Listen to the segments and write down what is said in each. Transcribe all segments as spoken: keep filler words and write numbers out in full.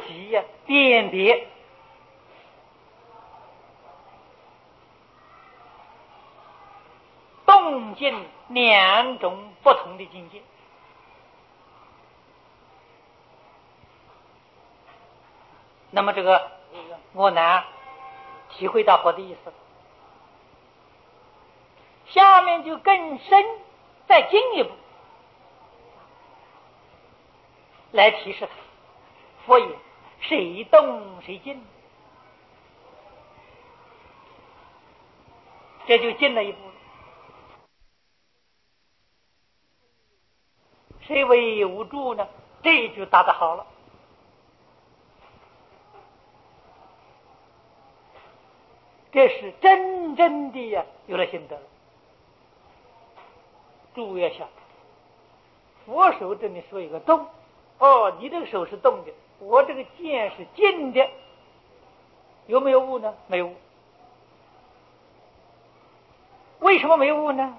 己呀、啊、辨别动静两种不同的境界。那么这个我难体会到佛的意思，下面就更深再进一步来提示他，佛言谁动谁静，这就进了一步了。谁为无助呢？这一句答得好了。这是真正的呀、啊，有了心得了。注意一下，佛手这里说一个动，哦，你这个手是动的，我这个剑是静的，有没有悟呢？没有悟。为什么没有悟呢？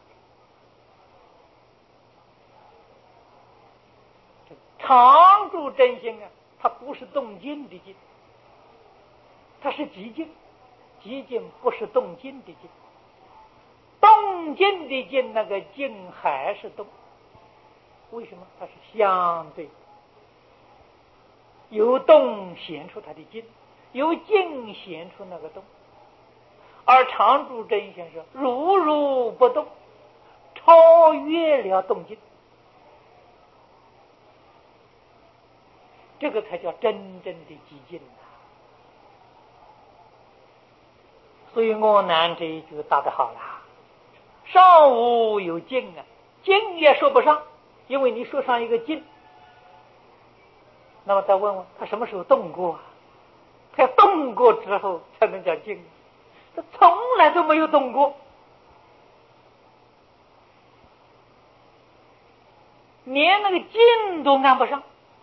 常住真心啊，它不是动静的静，它是寂静。寂静不是动静的静，动静的静那个静还是动。为什么？它是相对，由动显出它的静，由静显出那个动。而常住真心是如如不动，超越了动静，这个才叫真正的寂静啊。所以我南这一句答得好了，上无有静啊，静也说不上，因为你说上一个静，那么再问问他什么时候动过啊？他要动过之后才能叫静，他从来都没有动过。连那个静都按不上。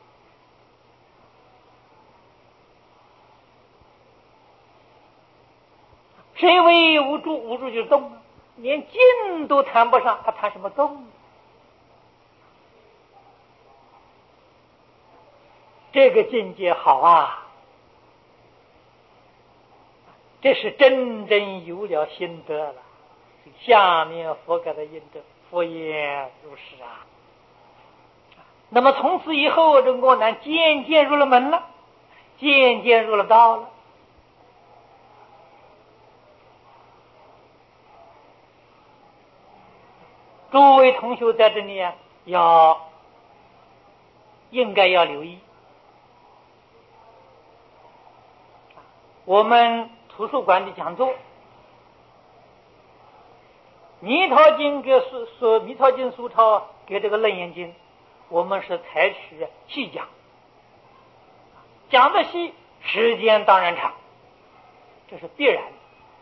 谁为无助？无助就是动，连静都谈不上，他谈什么动？这个境界好啊，这是真正有了心得了。下面佛给他印证，佛言如是啊。那么从此以后，这我南渐渐入了门了，渐渐入了道了。诸位同学在这里啊，要应该要留意，我们图书馆的讲座，弥陀经给书说弥陀经书抄给这个楞严经，我们是采取细讲，讲的细，时间当然长，这是必然的。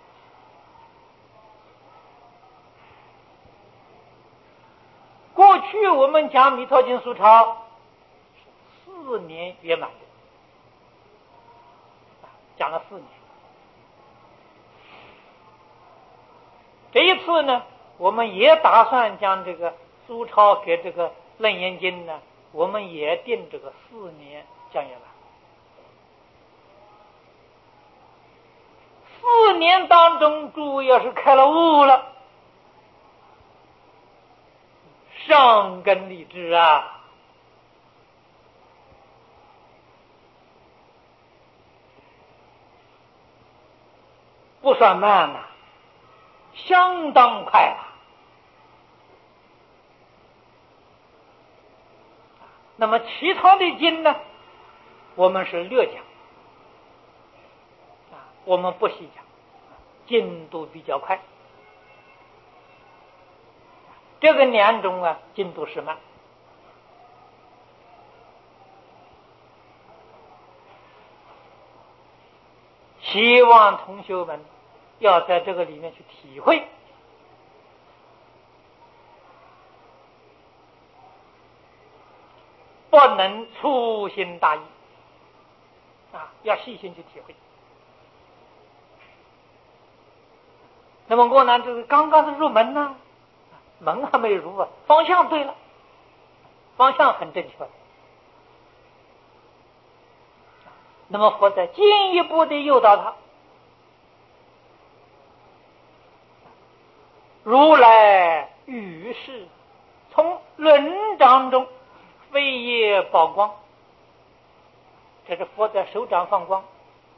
过去我们讲弥陀经书抄四年圆满的，讲了四年。这一次呢，我们也打算将这个书抄给这个楞严经呢，我们也定这个四年讲圆满。四年当中，诸位要是开了悟了，上根立志啊，不算慢呐、啊，相当快了。那么其他的经呢，我们是略讲，啊，我们不细讲，进度比较快。这个两种啊，进度是慢。希望同学们要在这个里面去体会，不能粗心大意啊，要细心去体会。那么我呢，就是刚刚是入门呢、啊，门还没入啊，方向对了，方向很正确。 那么佛在进一步的诱导他，如来于是从轮掌中飞叶宝光，这是佛在手掌放光，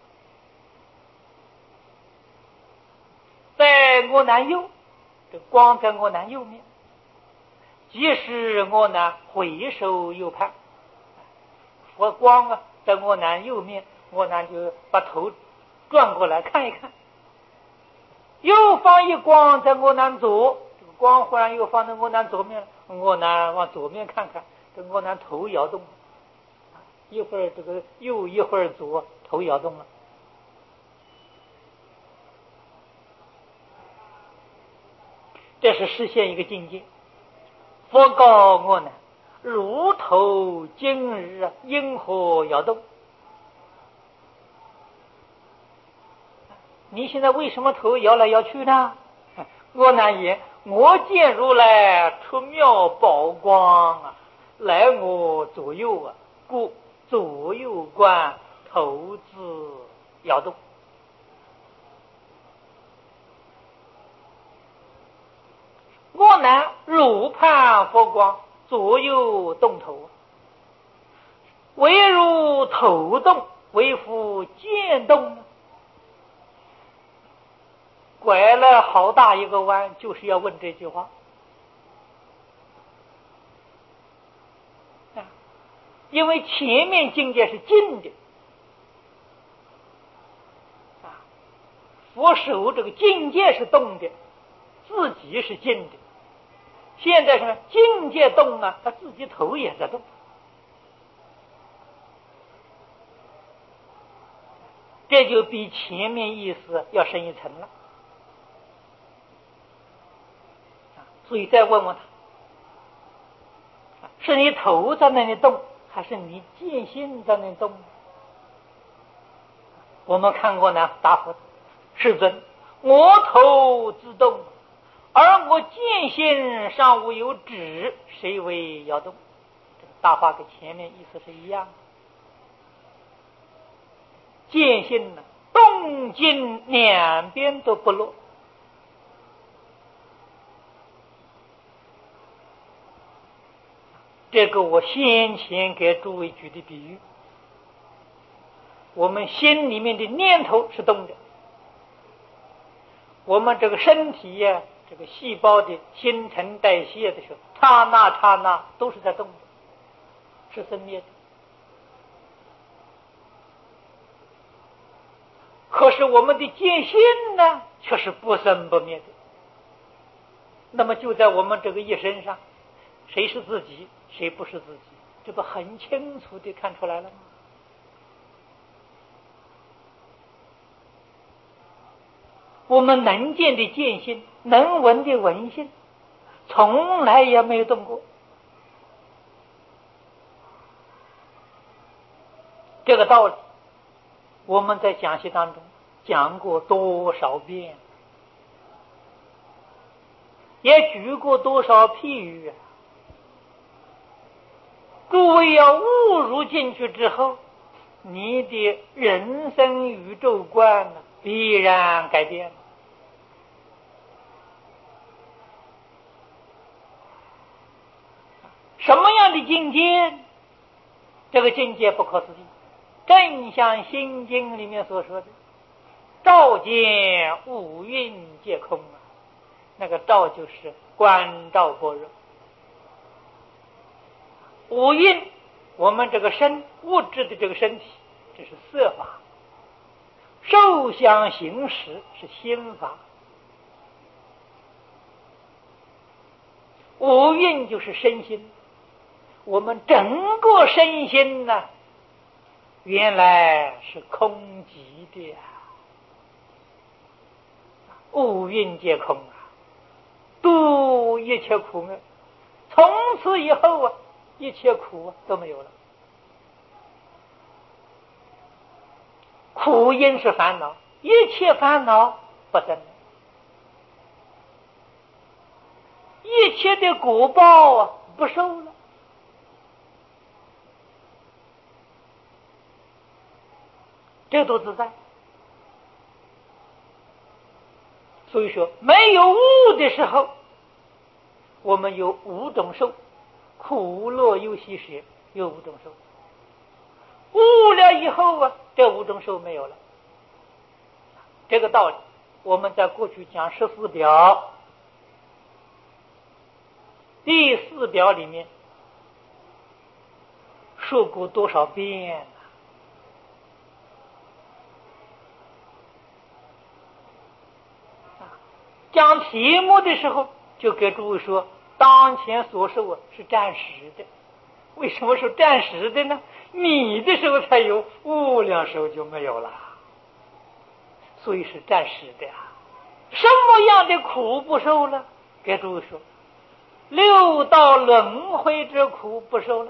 在我南右，这光在我南右面，即使我南回首右盼，佛光啊在我南右面，我南就把头转过来看一看，又放一光在我南左，这个光忽然又放在我南左面，我南往左面看看，这我南头摇动了，一会儿这个右一会儿左，头摇动了。这是实现一个境界。佛告我呢，如头今日因何摇动？你现在为什么头摇来摇去呢？我难言，我见如来出妙宝光啊，来我左右啊，故左右观，头自摇动。我南入盼佛光，左右动头，唯如头动，为复见动呢？拐了好大一个弯，就是要问这句话。啊，因为前面境界是静的，啊，佛手这个境界是动的，自己是静的。现在是境界动啊，他自己头也在动，这就比前面意思要深一层了。所以再问问他，是你头在那里动，还是你见心在那里动？我们看过呢，答复世尊，我头自动，而我见心尚无有止，谁为摇动？这个大话跟前面意思是一样的。见心呢，动静两边都不落。这个我先前给诸位举的比喻，我们心里面的念头是动的，我们这个身体呀、啊，这个细胞的新陈代谢的时候，刹那刹那都是在动的，是生灭的。可是我们的见心呢，却是不生不灭的。那么就在我们这个一生上，谁是自己，谁不是自己，这不很清楚地看出来了吗？我们能见的见心，能闻的闻心，从来也没有动过。这个道理我们在讲习当中讲过多少遍，也举过多少譬喻啊！诸位要误入进去之后，你的人生宇宙观呢，必然改变。什么样的境界？这个境界不可思议，正像《心经》里面所说的，照见五蕴皆空啊。那个照就是观照般若。五蕴，我们这个身物质的这个身体，这是色法；受想行识是心法。五蕴就是身心，我们整个身心呢，原来是空寂的呀，五蕴皆空啊，度一切苦厄。从此以后啊，一切苦啊都没有了。苦因是烦恼，一切烦恼不生，一切的果报啊不受了。 这都自在。所以说，没有物的时候，我们有五种受，苦乐忧喜舍有五种受。悟了以后啊，这五种受没有了。这个道理，我们在过去讲十四表第四表里面说过多少遍啊？讲题目的时候，就给诸位说，当前所受啊是暂时的。为什么说暂时的呢？你的时候才有，无量时候就没有了，所以是暂时的呀。什么样的苦不受了？给诸位说，六道轮回之苦不受了。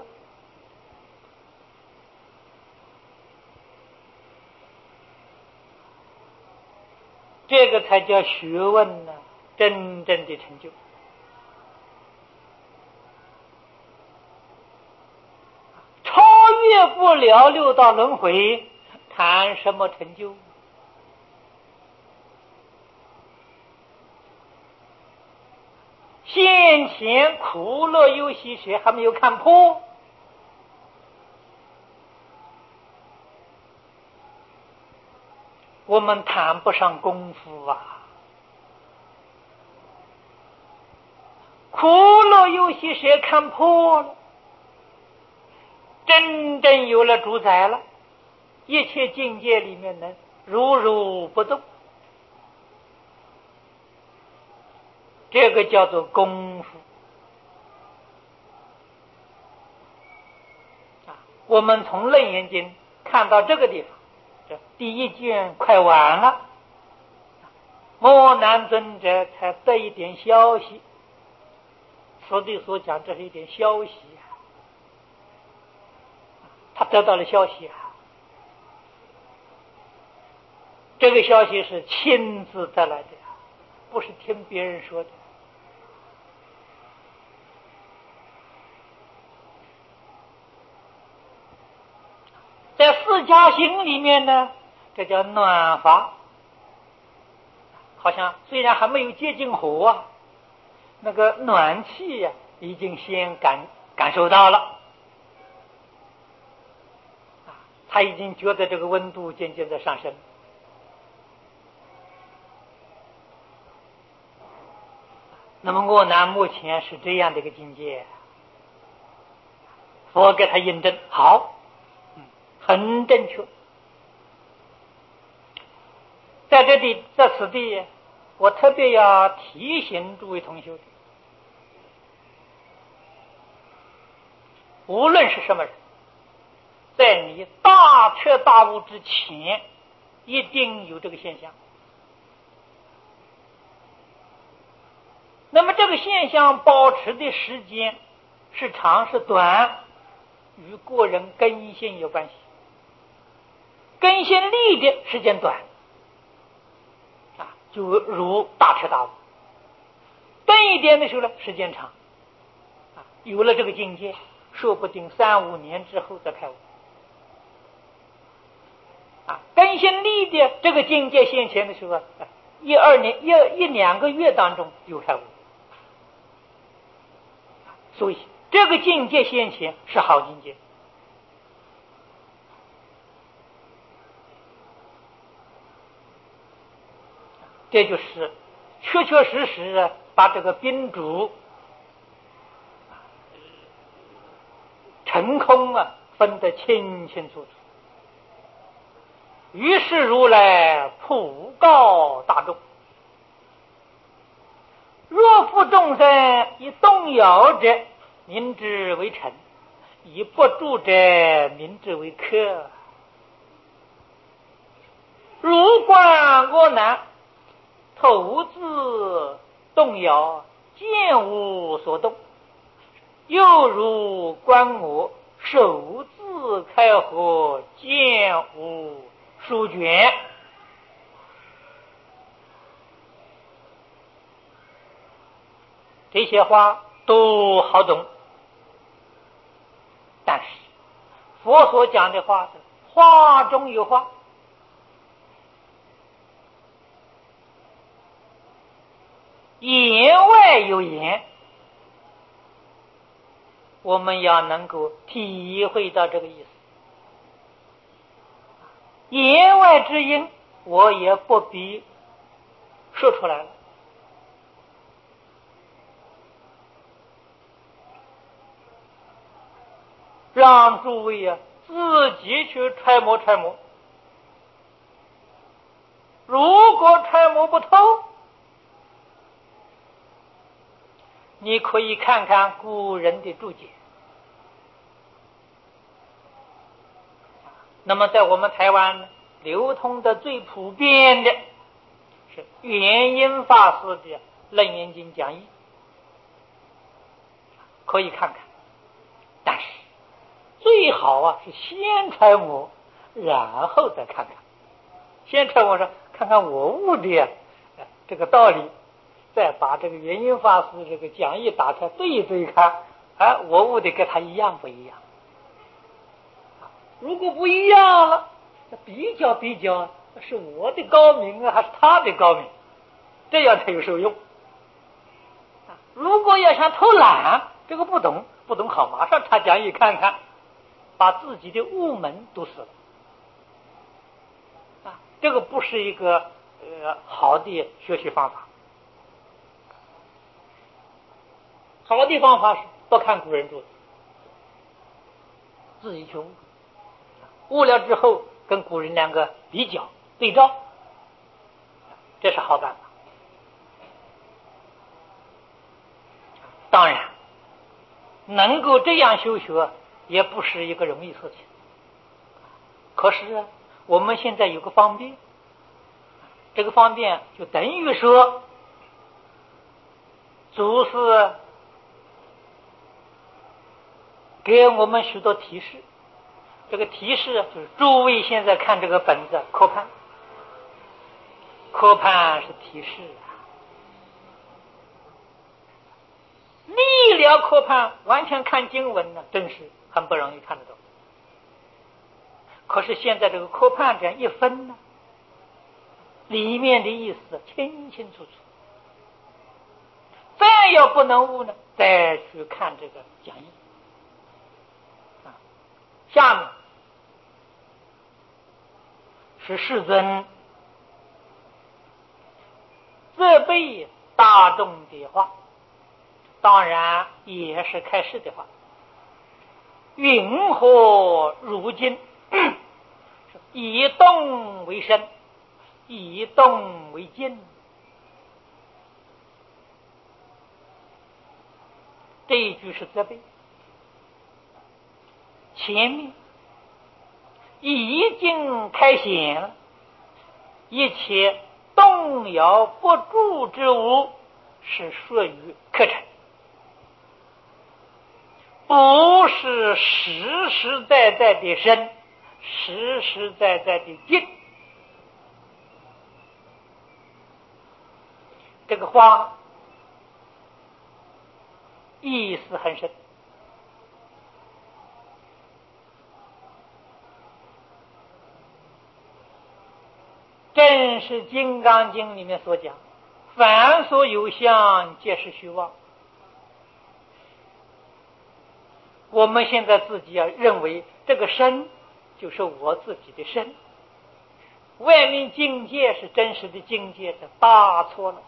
这个才叫学问呢、啊，真正的成就。超越不了六道轮回，谈什么成就？先前苦乐忧喜舍还没有看破，我们谈不上功夫啊。苦乐忧喜舍看破了，真正有了主宰了，一切境界里面能如如不动，这个叫做功夫啊。我们从楞严经看到这个地方，这第一卷快完了，摩难尊者才得一点消息。佛地所讲，这是一点消息啊，他得到了消息啊。这个消息是亲自得来的，不是听别人说的。在四加行里面呢，这叫暖法，好像虽然还没有接近火啊，那个暖气呀、啊，已经先感感受到了，他已经觉得这个温度渐渐的上升。那么我呢，目前是这样的一个境界，佛给他印证，好，很正确。在这里，在此地，我特别要提醒诸位同学，无论是什么人，在你大彻大悟之前，一定有这个现象。那么这个现象保持的时间是长是短，与个人根性有关系。根性利的时间短啊，就如大彻大悟；钝一点的时候呢，时间长啊，有了这个境界，说不定三五年之后再开悟啊。根性利的这个境界现前的时候，一二年一一两个月当中就开悟。所以这个境界现前是好境界。这就是确确实实把这个宾主成空啊分得清清楚楚。于是如来普告大众：若复众生以动摇者，名之为尘；以不住者，名之为客。如观我难，头自动摇，见无所动；又如观我，手自开合，见无书卷。这些话都好懂，但是佛所讲的话是话中有话， 言外有言，我们要能够体会到这个意思。言外之音，我也不必说出来了，让诸位啊自己去揣摩揣摩。如果揣摩不透，你可以看看古人的注解。那么在我们台湾流通的最普遍的是元音法师的《楞严经讲义》，可以看看。但是最好啊是先揣摩，然后再看看。先揣摩说看看我悟的这个道理，再把这个元音法师这个讲义打开对一对看，哎，我悟的跟他一样不一样？如果不一样了，比较比较，是我的高明啊，还是他的高明？这样才有受用。如果要想偷懒，这个不懂不懂好，马上查讲义看看，把自己的悟门堵死了。啊，这个不是一个呃好的学习方法。好的方法是多看古人注解，自己去悟。悟了之后跟古人两个比较对照，这是好办法。当然能够这样修学也不是一个容易事情，可是啊我们现在有个方便，这个方便就等于说祖师给我们许多提示。这个提示就是诸位现在看这个本子科判，科判是提示啊。历了科判完全看经文呢，真是很不容易看得懂。可是现在这个科判这样一分呢，里面的意思清清楚楚。再要不能悟呢，再去看这个讲义。啊，下面是世尊责备大众的话，当然也是开示的话。云何如今以动为身，以动为静？这一句是责备。前面已经开显了，一切动摇不住之物是属于课程，不是实实在在的身，实实在在的静。这个话意思很深。正是《金刚经》里面所讲，凡所有相，皆是虚妄。我们现在自己啊，认为这个身就是我自己的身，外面境界是真实的境界，这大错了。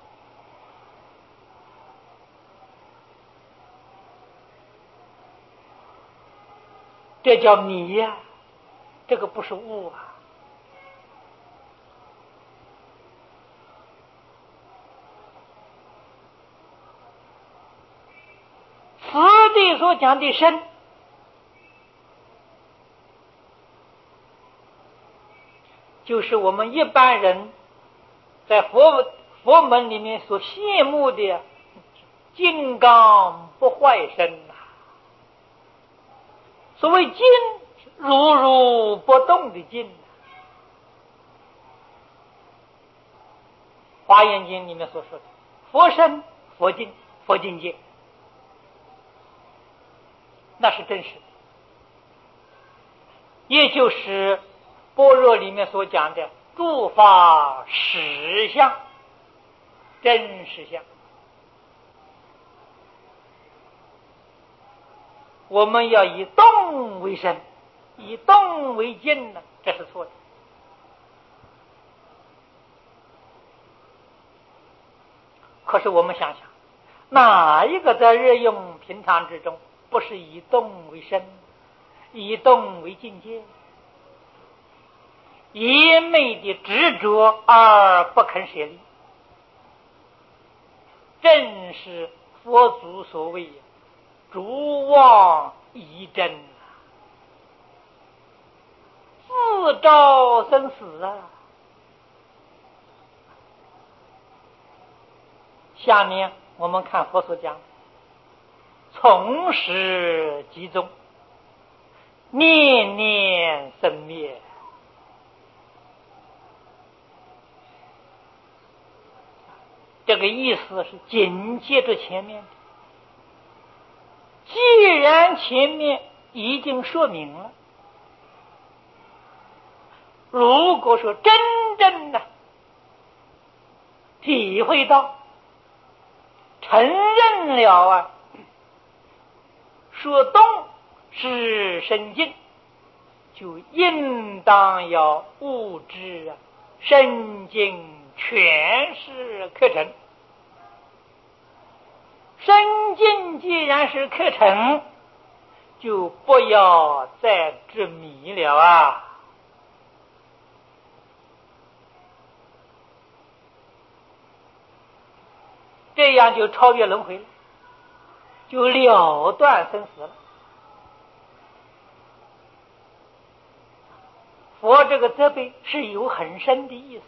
这叫迷呀、啊，这个不是悟啊。此地所讲的身，就是我们一般人在佛佛门里面所羡慕的金刚不坏身呐、啊。所谓静，如如不动的静。华严经里面所说的佛身、佛境、佛境界，那是真实的，也就是般若里面所讲的诸法实相、真实相。 我们要以动为身，以动为静呢，这是错的。可是我们想想，哪一个在日用平常之中不是以动为身，以动为境界，一昧的执着而不肯舍离，正是佛祖所谓逐妄一真，自招生死啊。下面我们看佛所讲，从始即终，念念生灭。这个意思是紧接着前面的，既然前面已经说明了，如果说真正的体会到承认了啊，说动是生静，就应当要悟知啊，生静全是课程。生静既然是课程，就不要再执迷了啊。这样就超越轮回了，就了断生死了。佛这个责备是有很深的意思，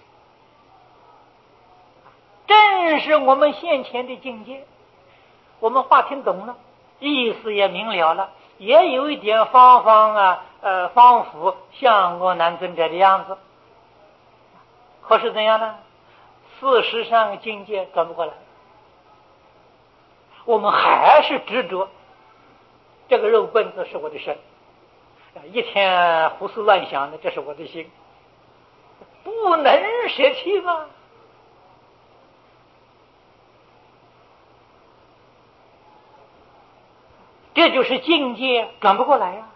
正是我们现前的境界，我们话听懂了，意思也明了了，也有一点方方啊呃仿佛像我南尊者的样子，可是怎样呢？事实上境界转不过来，我们还是执着这个肉棍子是我的身，一天胡思乱想的，这是我的心，不能舍弃吗？这就是境界转不过来呀、啊。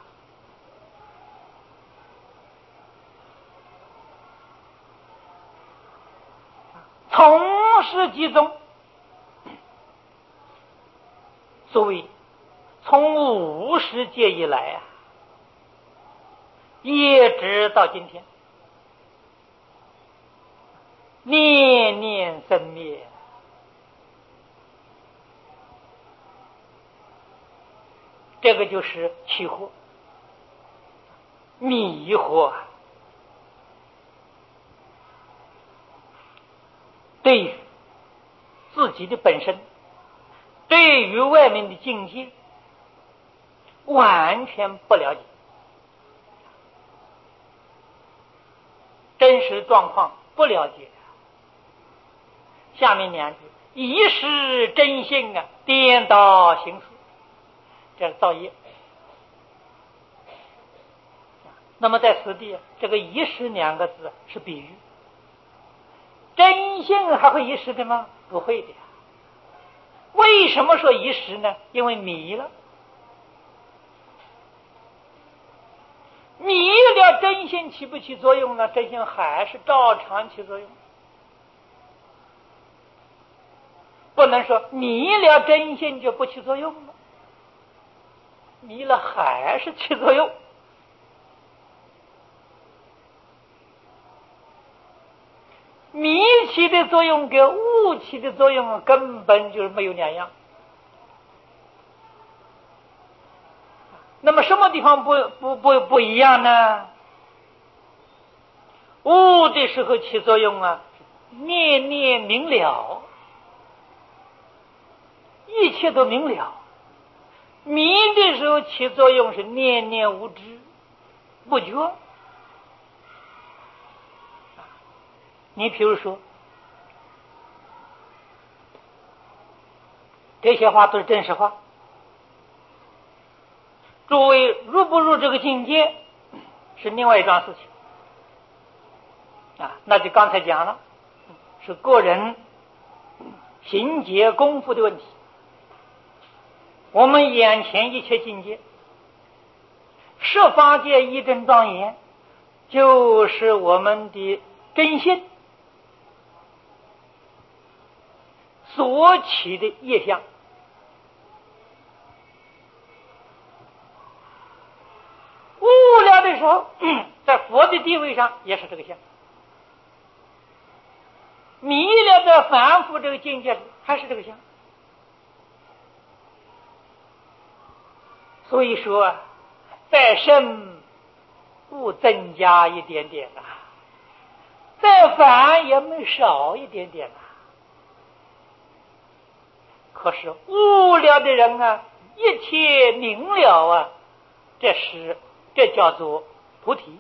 从始即终，所谓从无始界以来啊，一直到今天，念念生灭，这个就是起惑、迷惑。对于自己的本身，对于外面的境界，完全不了解，真实状况不了解。下面两句，一时真性啊，颠倒行事，这是造业。那么在此地，这个一时两个字是比喻，真性还会一时的吗？不会的呀。为什么说一时呢？因为迷了，迷了真性起不起作用呢？真性还是照常起作用，不能说迷了真性就不起作用了，迷了还是起作用。迷起的作用跟悟起的作用根本就是没有两样。那么什么地方不不不不一样呢？悟的时候起作用啊，念念明了，一切都明了；迷的时候起作用是念念无知，不觉。你比如说，这些话都是真实话。诸位入不入这个境界是另外一桩事情啊，那就刚才讲了，是个人行解功夫的问题。我们眼前一切境界十法界一真庄严，就是我们的真心所起的业相。无聊的时候，在佛的地位上也是这个相；迷了的凡夫这个境界还是这个相。所以说，再生不增加一点点呐、啊，再反也没少一点点呐、啊。可是无聊的人啊，一切明了啊，这是这叫做菩提。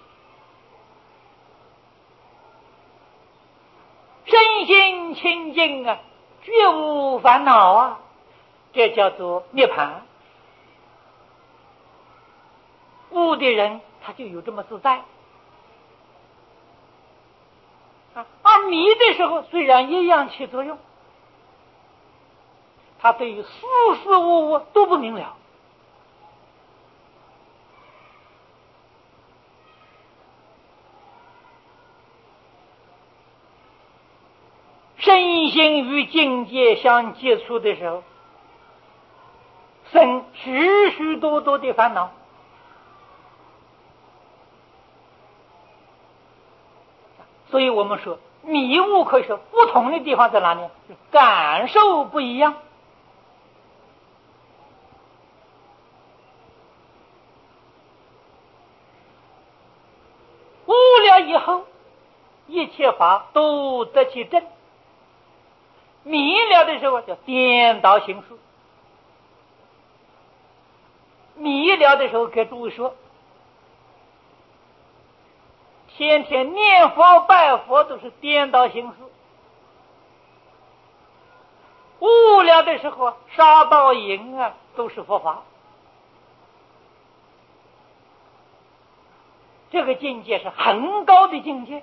身心清净啊，绝无烦恼啊，这叫做涅槃。悟的人他就有这么自在啊，而迷的时候虽然一样起作用，他对于事事物物都不明了。身心与境界相接触的时候，生许许多多的烦恼。所以我们说迷悟可以说不同的地方在哪里？感受不一样。悟了以后，一切法都得其正；迷了的时候叫颠倒行事。迷了的时候给诸位说，天天念佛拜佛都是颠倒行事；悟了的时候杀盗淫啊都是佛法。这个境界是很高的境界，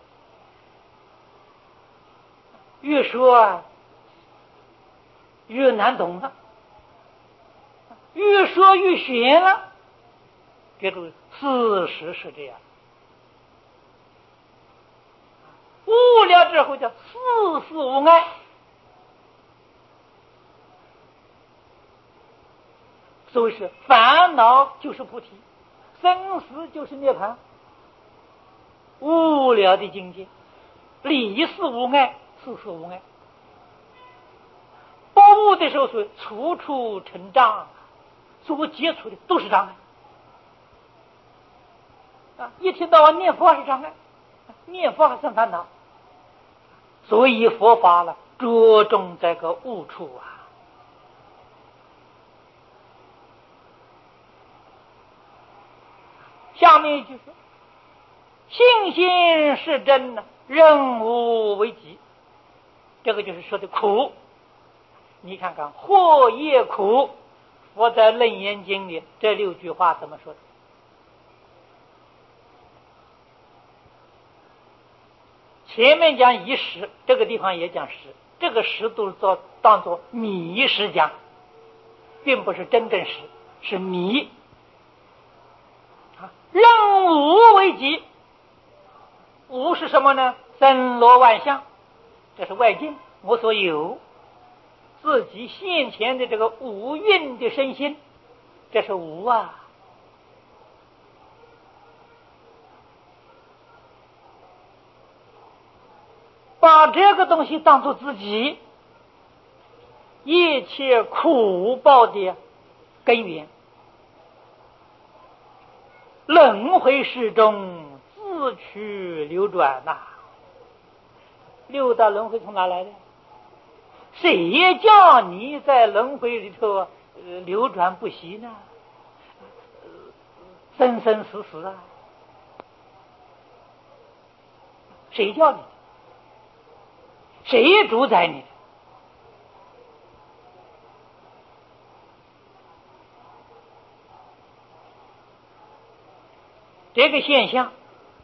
越说啊越难懂了，越说越玄了。给诸位，事实是这样。悟了之后叫事事无碍，所以是烦恼就是菩提，生死就是涅槃。悟了的境界，理事无碍，事事无碍。不悟的时候是处处成障，所接触的都是障碍啊！一听到念佛是障碍，念佛还生烦恼。所以佛法了着重这个悟处啊。下面一句说：信心是真的，任无为己。这个就是说的苦。你看看祸业苦，佛在楞严经里这六句话怎么说的？前面讲一时，这个地方也讲时，这个时都是做当做迷时讲，并不是真正时，是迷。任无为己，无是什么呢？森罗万象，这是外境我所有，自己现前的这个五蕴的身心，这是无啊。把这个东西当作自己一切苦报的根源，轮回世中自取流转呐、啊。六道轮回从哪来的？谁叫你在轮回里头、呃、流转不息呢？生生死死啊！谁叫你的？谁主宰你的？这个现象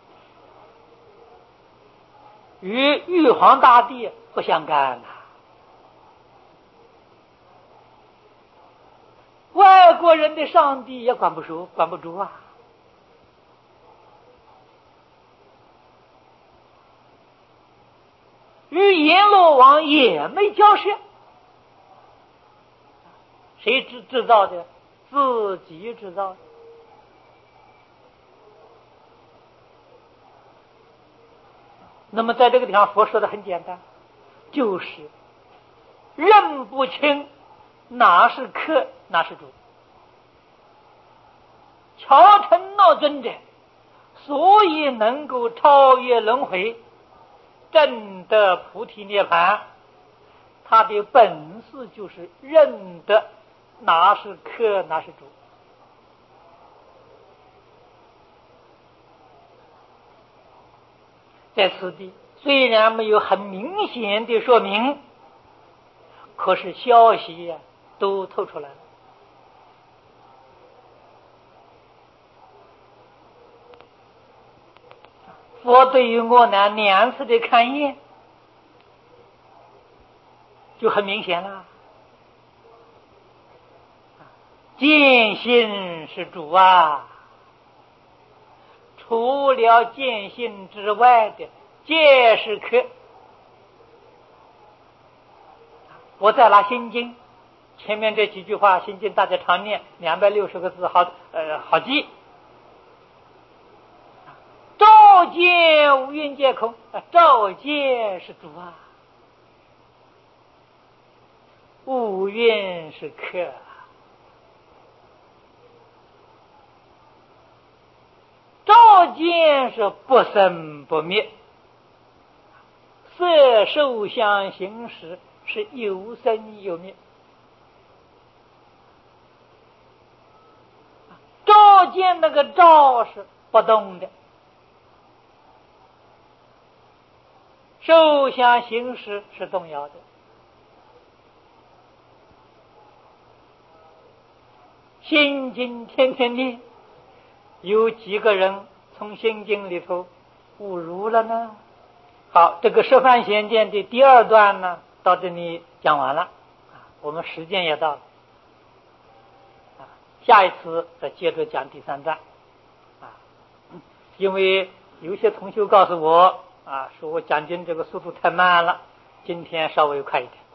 与玉皇大帝不相干呐、啊。 外国人的上帝也管不住，管不住啊！与阎罗王也没交涉，谁制制造的？自己制造的。那么在这个地方，佛说的很简单，就是认不清哪是客，哪是主。乔成闹尊者，所以能够超越轮回，证得菩提涅槃，他的本事就是认得哪是客，哪是主。在此地虽然没有很明显的说明，可是消息呀、啊、都透出来了。佛对于我呢两次的勘验就很明显了，见性是主啊，除了见性之外的皆是客。我再拿心经前面这几句话，心经大家常念，两百六十个字，好呃好记。照见无蕴皆空，照见是主啊，无蕴是客。照见是不生不灭，色受想行识是有生有灭。照见那个照是不动的，受想行识是动摇的。心经天天念，有几个人从心经里头误入了呢？好，这个十番显见的第二段呢，到这里讲完了，我们时间也到了，下一次再接着讲第三段啊。因为有些同学告诉我啊，说我讲经这个速度太慢了，今天稍微快一点。